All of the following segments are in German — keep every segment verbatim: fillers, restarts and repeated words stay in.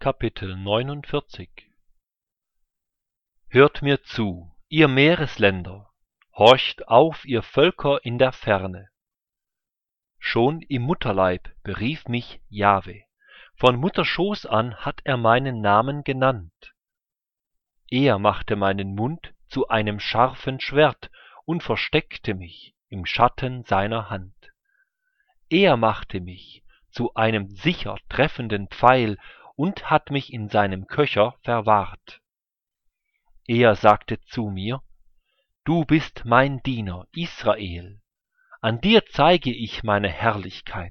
Kapitel neunundvierzig. Hört mir zu, ihr Meeresländer, horcht auf, ihr Völker in der Ferne. Schon im Mutterleib berief mich Jahwe, von Mutterschoß an hat er meinen Namen genannt. Er machte meinen Mund zu einem scharfen Schwert und versteckte mich im Schatten seiner Hand. Er machte mich zu einem sicher treffenden Pfeil und hat mich in seinem Köcher verwahrt. Er sagte zu mir: Du bist mein Diener, Israel, an dir zeige ich meine Herrlichkeit.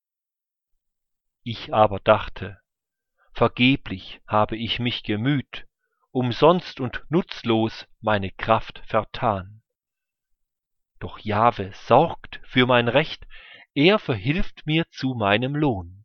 Ich aber dachte, vergeblich habe ich mich gemüht, umsonst und nutzlos meine Kraft vertan. Doch Jahwe sorgt für mein Recht, er verhilft mir zu meinem Lohn.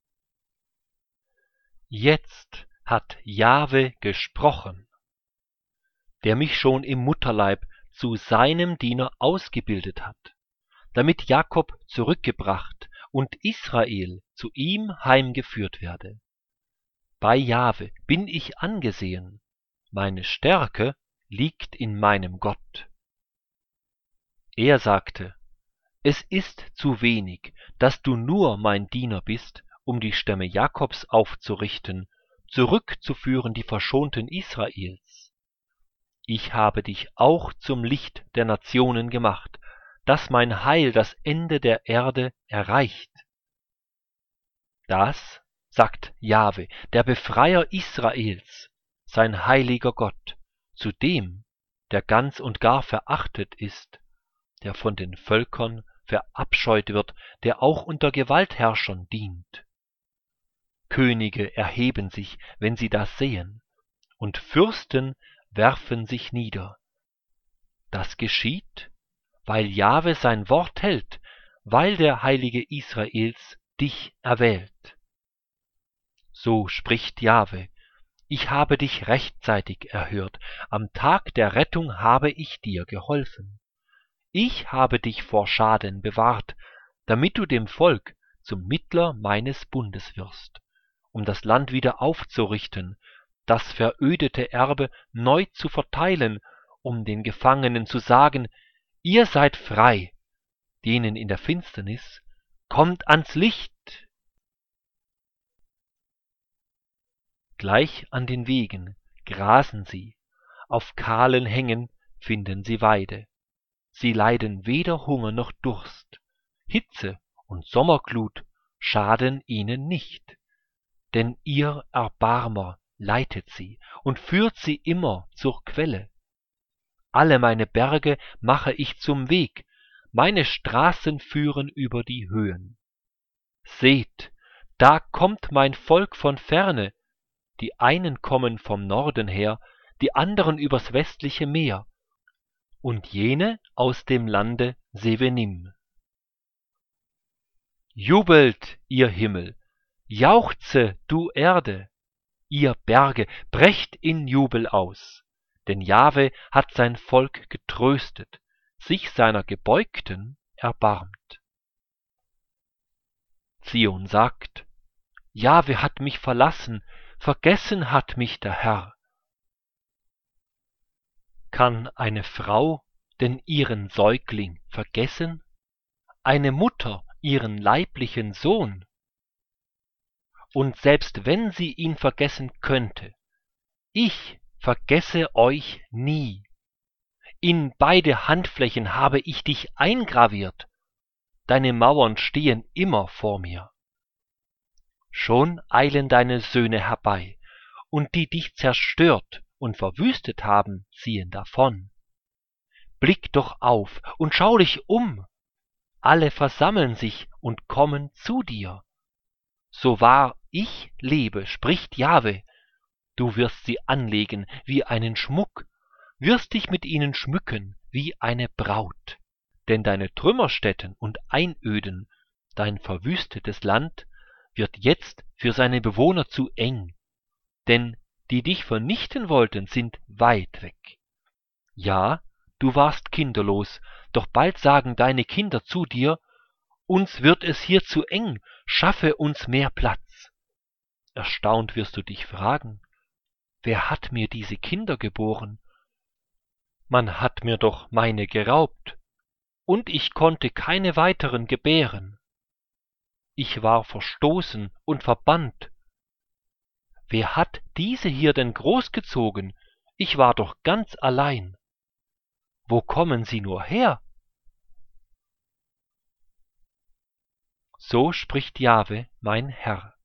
Jetzt hat Jahwe gesprochen, der mich schon im Mutterleib zu seinem Diener ausgebildet hat, damit Jakob zurückgebracht und Israel zu ihm heimgeführt werde. Bei Jahwe bin ich angesehen, meine Stärke liegt in meinem Gott. Er sagte: Es ist zu wenig, dass du nur mein Diener bist, um die Stämme Jakobs aufzurichten, zurückzuführen die Verschonten Israels. Ich habe dich auch zum Licht der Nationen gemacht, dass mein Heil das Ende der Erde erreicht. Das sagt Jahwe, der Befreier Israels, sein heiliger Gott, zu dem, der ganz und gar verachtet ist, der von den Völkern verabscheut wird, der auch unter Gewaltherrschern dient. Könige erheben sich, wenn sie das sehen, und Fürsten werfen sich nieder. Das geschieht, weil Jahwe sein Wort hält, weil der Heilige Israels dich erwählt. So spricht Jahwe: Ich habe dich rechtzeitig erhört, am Tag der Rettung habe ich dir geholfen. Ich habe dich vor Schaden bewahrt, damit du dem Volk zum Mittler meines Bundes wirst, um das Land wieder aufzurichten, das verödete Erbe neu zu verteilen, um den Gefangenen zu sagen: Ihr seid frei, denen in der Finsternis: Kommt ans Licht. Gleich an den Wegen grasen sie, auf kahlen Hängen finden sie Weide. Sie leiden weder Hunger noch Durst, Hitze und Sommerglut schaden ihnen nicht, denn ihr Erbarmer leitet sie und führt sie immer zur Quelle. Alle meine Berge mache ich zum Weg, meine Straßen führen über die Höhen. Seht, da kommt mein Volk von ferne, die einen kommen vom Norden her, die anderen übers westliche Meer, und jene aus dem Lande Sevenim. Jubelt, ihr Himmel, jauchze, du Erde, ihr Berge, brecht in Jubel aus, denn Jahwe hat sein Volk getröstet, sich seiner Gebeugten erbarmt. Zion sagt: Jahwe hat mich verlassen, vergessen hat mich der Herr. Kann eine Frau denn ihren Säugling vergessen, eine Mutter ihren leiblichen Sohn? Und selbst wenn sie ihn vergessen könnte, ich vergesse euch nie. In beide Handflächen habe ich dich eingraviert, deine Mauern stehen immer vor mir. Schon eilen deine Söhne herbei, und die dich zerstört und verwüstet haben, ziehen davon. Blick doch auf und schau dich um, alle versammeln sich und kommen zu dir. So wahr ich lebe, spricht Jahwe, du wirst sie anlegen wie einen Schmuck, wirst dich mit ihnen schmücken wie eine Braut. Denn deine Trümmerstätten und Einöden, dein verwüstetes Land, wird jetzt für seine Bewohner zu eng, denn die dich vernichten wollten, sind weit weg. Ja, du warst kinderlos, doch bald sagen deine Kinder zu dir: Uns wird es hier zu eng, schaffe uns mehr Platz. Erstaunt wirst du dich fragen: Wer hat mir diese Kinder geboren? Man hat mir doch meine geraubt, und ich konnte keine weiteren gebären. Ich war verstoßen und verbannt. Wer hat diese hier denn großgezogen? Ich war doch ganz allein. Wo kommen sie nur her? So spricht Jahwe, mein Herr.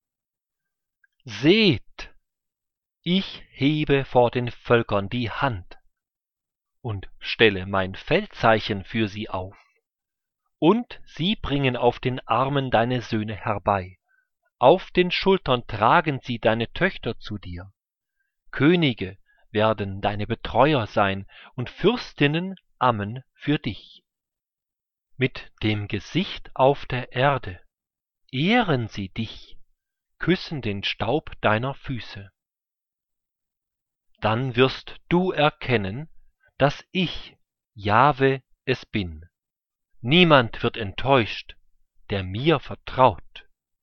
Seht, ich hebe vor den Völkern die Hand und stelle mein Feldzeichen für sie auf. Und sie bringen auf den Armen deine Söhne herbei, auf den Schultern tragen sie deine Töchter zu dir. Könige werden deine Betreuer sein und Fürstinnen ammen für dich. Mit dem Gesicht auf der Erde ehren sie dich, küssen den Staub deiner Füße. Dann wirst du erkennen, dass ich, Jahwe, es bin. Niemand wird enttäuscht, der mir vertraut.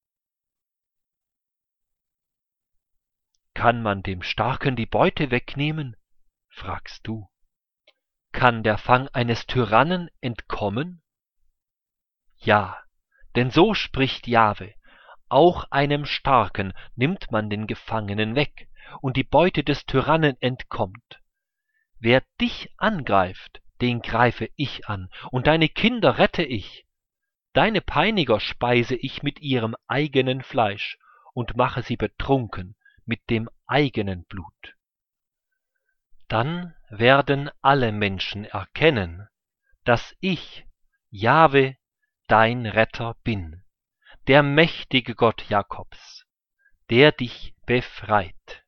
Kann man dem Starken die Beute wegnehmen? Fragst du. Kann der Fang eines Tyrannen entkommen? Ja, denn so spricht Jahwe: Auch einem Starken nimmt man den Gefangenen weg, und die Beute des Tyrannen entkommt. Wer dich angreift, den greife ich an, und deine Kinder rette ich. Deine Peiniger speise ich mit ihrem eigenen Fleisch und mache sie betrunken mit dem eigenen Blut. Dann werden alle Menschen erkennen, dass ich, Jahwe, dein Retter bin, der mächtige Gott Jakobs, der dich befreit.